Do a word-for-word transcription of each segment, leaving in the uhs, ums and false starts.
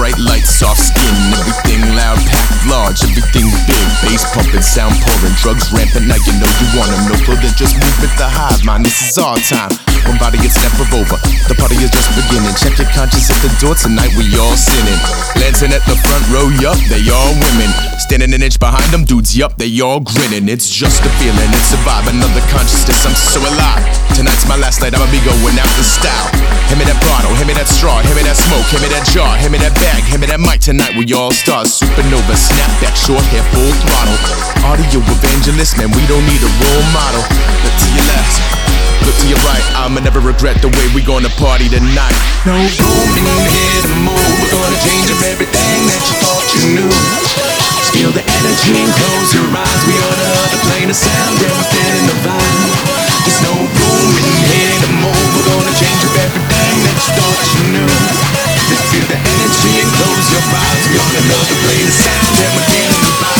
bright lights, soft skin, everything loud, packed large, everything big, bass pumping, sound pouring, drugs rampant. Now you know you want them, no clothing, just move with the hive, man. This is our time. One body it's never over. The party is just beginning. Check your conscience at the door tonight. We all sinning. Lancing at the front row, yup, they all women. Standing an inch behind them dudes, yup, they all grinning. It's just a feeling, it's a vibe, another consciousness. I'm so alive. Tonight's my last night. I'ma be going out in style. Hand me that bottle, hand me that straw, hand me that smoke, hand me that jar, hand me that bag, hand me that mic. Tonight we all stars. Supernova, snapback, short hair, full throttle. Audio evangelist, man, we don't need a role model. Look to your left, look to your right. I'ma never regret the way we gonna party tonight. No room in here to move. We're gonna change up everything that you thought you knew. Just feel the energy and close your eyes. We on another plane of sound and we're feeling the vibe. There's no room in here to move. We're gonna change up everything that you thought you knew. Just feel the energy and close your eyes. We on another plane of sound and we're feeling the vibe.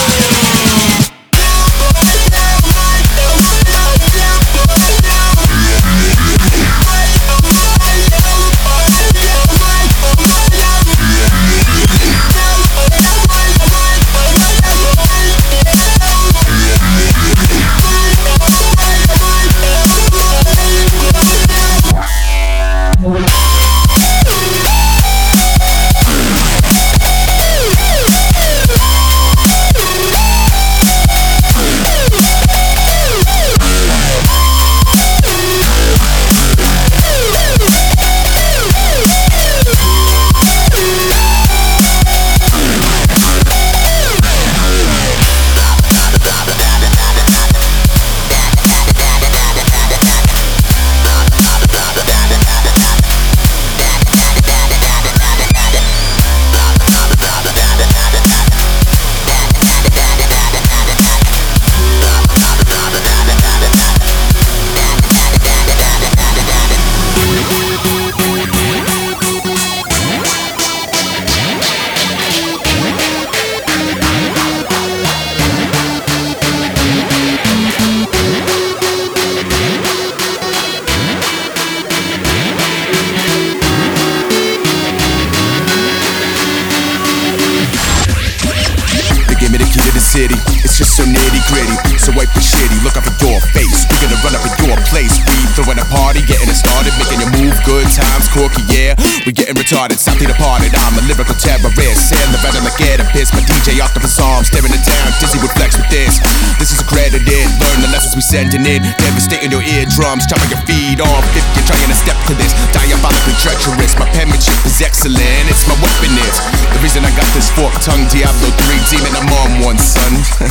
It's just so nitty gritty, so wipe the shitty. Look up at your face, we're gonna run up at your place. We throwing a party, getting it started, making you move. Good times, corky, yeah. We getting retarded, something departed. I'm a lyrical terrorist, and the veteran like Oedipus. My D J octopus arm, staring it down, dizzy with flex with this. This is accredited, learn the lessons we sending in. Devastating your eardrums, chopping your feet off if you're trying to step to this. Diabolically treacherous, my penmanship is excellent. It's my weapon, it's the reason I got this forked tongue. Diablo three demon, I'm on one, son.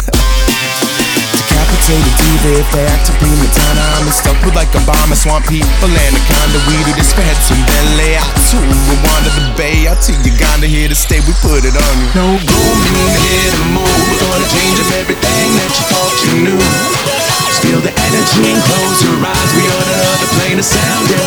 Decapitated diva if they act to prima donna. I'm stuck with like Obama, swamp people, anaconda. We do this for heads and belly. I too Rwanda, the Bay. I too Uganda, here to stay. We put it on you. No room in here to move. We're gonna change up everything that you thought you knew. Just feel the energy and close your eyes. We on another plane of sound. Yeah.